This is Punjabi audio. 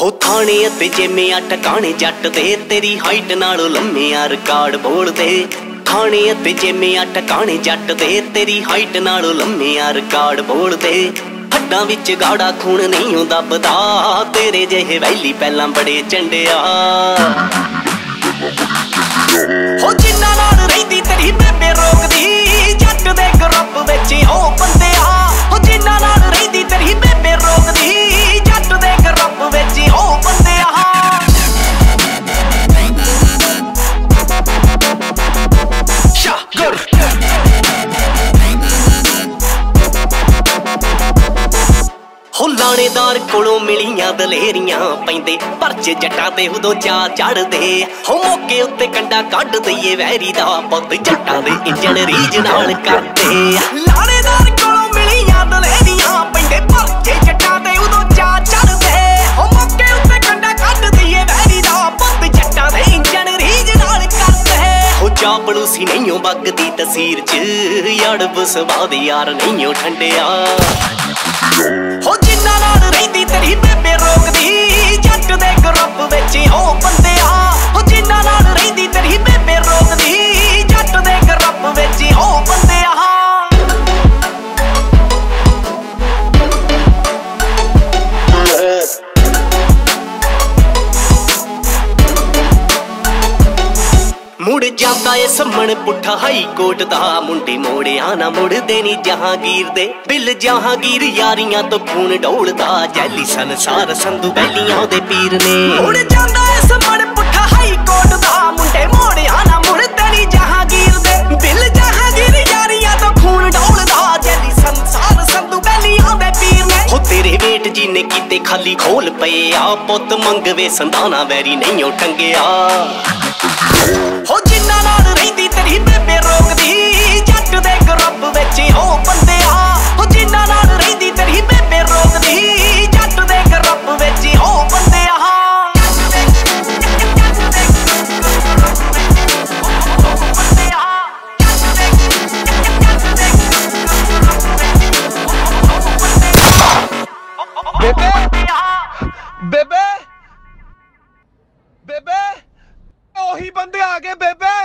ਹੋ ਥਾਣੇ ਅਤੇ ਜਿਵੇਂ ਟਿਕਾਣੇ ਜੱਟ ਦੇ ਤੇਰੀ ਹਾਈਟ ਨਾਲੋਂ ਲੰਮੇ ਆ ਰਿਕਾਰਡ ਬੋਲਦੇ। ਥਾਣੇ ਅਤੇ ਜਿਵੇਂ ਟਿਕਾਣੇ ਜੱਟ ਦੇ ਤੇਰੀ ਹਾਈਟ ਨਾਲੋਂ ਲੰਮੇ ਆ ਰਿਕਾਰਡ ਬੋਲਦੇ। ਹੱਡਾਂ ਵਿੱਚ ਗਾੜਾ ਖੂਨ ਨਹੀਂ ਓ ਦੱਬਦਾ, ਤੇਰੇ ਜਿਹੇ ਵੈਲੀ ਪਹਿਲਾਂ ਬੜੇ ਚੰਡਿਆ। ਹੋ ਜਿੰਨਾ ਨਾਲ ਰਹਿੰਦੀ ਤੇਰੀ ਬੇਬੇ ਰੋਕਦੀ, ਜੱਟ ਦੇ ਗਰੁੱਪ ਵਿੱਚ ਉਹ ਬੰਦਿਆ। ਹੋ ਜਿੰਨਾ ਨਾਲ ਰਹਿੰਦੀ ਤੇਰੀ ਬੇਬੇ ਰੋਕਦੀ, ਜੱਟ ਦੇ ਗਰੁੱਪ ਵਿੱਚ ਉਹ ਬੰਦਿਆ। ਹੋ ਲਾਣੇਦਾਰ ਕੋਲੋਂ ਮਿਲੀਆਂ ਦਲੇਰੀਆਂ ਪੈਂਦੇ ਪਰਚੇ ਜੱਟਾਂ ਤੇ ਉਦੋਂ ਚਾਅ ਚੜਦੇ। ਹੋ ਮੌਕੇ ਉੱਤੇ ਕੰਡਾ ਕੱਢ ਦਈਏ ਵੈਰੀ ਦਾ ਪੁੱਤ, ਜੱਟਾਂ ਦੇ ਇੰਜਣ ਰੀਝ ਨਾਲ ਕਰਦੇ। ਲਾਣੇਦਾਰ ਕੋਲੋਂ ਮਿਲੀਆਂ ਦਲੇਰੀਆਂ ਪੈਂਦੇ ਪਰਚੇ ਜੱਟਾਂ ਤੇ ਉਦੋਂ ਚਾਅ ਚੜਦੇ। ਹੋ ਮੌਕੇ ਉੱਤੇ ਕੰਡਾ ਕੱਢ ਦਈਏ ਵੈਰੀ ਦਾ ਪੁੱਤ, ਜੱਟਾਂ ਦੇ ਇੰਜਣ ਰੀਝ ਨਾਲ ਕਰਦੇ। ਹੋ ਚਾਪਲੂਸੀ ਨਹੀਂ ਓ ਵਗਦੀ ਤਸੀਰ ਚ, ਯੜਬ ਸਵਾਦ ਯਾਰ ਨਹੀਂ ਓ ਠੰਡਿਆ। ਹੋ ਜਿੰਨਾ ਨਾਲ ਰਹਿੰਦੀ ਤੇਰੀ ਬੇਬੇ ਰੋਕਦੀ, ਜੱਟ ਦੇ ਗਰੁੱਪ ਵਿੱਚ ਉਹ ਬੰਦਿਆ। ਹੋ ਜਿੰਨਾ ਨਾਲ ਰਹਿੰਦੀ ਤੇਰੀ ਬੇਬੇ ਰੋਕਦੀ, ਜੱਟ ਦੇ ਗਰੁੱਪ ਵਿੱਚ ਉਹ ਬੰਦਿਆ। ਮੁੜ ਜਾਂਦਾ ਏ ਸੰਮਣ ਪੁੱਠਾ ਹਾਈ ਕੋਰਟ ਦਾ, ਮੁੰਡੇ ਮੋੜਿਆ ਨਾ ਮੁੜਦੇ ਨੀ ਜਹਾਂਗੀਰ ਦੇ। ਬਿੱਲ ਜਹਾਂਗੀਰ ਯਾਰੀਆਂ ਤੋਂ ਖੂਨ ਡੋਲਦਾ, ਜੈਲੀ ਸੰਸਾਰ ਸੰਧੂ ਬੈਲੀਆਂ ਦੇ ਪੀਰ ਨੇ। ਮੁੜ ਜਾਂਦਾ ਏ ਸੰਮਣ ਪੁੱਠਾ ਹਾਈ ਕੋਰਟ ਦਾ, ਮੁੰਡੇ ਮੋੜਿਆ ਨਾ ਮੁੜਦੇ ਨੀ ਜਹਾਂਗੀਰ ਦੇ। ਬਿੱਲ ਜਹਾਂਗੀਰ ਯਾਰੀਆਂ ਤੋਂ ਖੂਨ ਡੋਲਦਾ, ਜੈਲੀ ਸੰਸਾਰ ਸੰਧੂ ਬੈਲੀਆਂ ਦੇ ਪੀਰ ਨੇ। ਹੋ ਤੇਰੇ ਵੇਟ ਜੀ ਨੇ ਕੀਤੇ ਖਾਲੀ ਖੋਲ ਪਏ ਆ, ਪੁੱਤ ਮੰਗਵੇ ਸੰਧਾਣਾ ਵੈਰੀ ਨਹੀਂ ਓ ਟੰਗਿਆ। ਹੋ ਜਿੰਨਾ ਨਾਲ ਰਹਿੰਦੀ ਤੇਰੀ ਬੇਬੇ ਰੋਕਦੀ, ਜੱਟ ਦੇ ਗਰੁੱਪ ਵਿੱਚ ਉਹ ਬੰਦਿਆ। ਹੋ ਜਿੰਨਾ ਨਾਲ ਰਹਿੰਦੀ ਤੇਰੀ ਬੇਬੇ ਰੋਕਦੀ, ਜੱਟ ਦੇ ਗਰੁੱਪ ਵਿੱਚ ਉਹ ਬੰਦਿਆ। ਬੇਬੇ ਬੇਬੇ ਬੇਬੇ ਉਹੀ ਬੰਦੇ ਆ ਗਏ ਬੇਬੇ।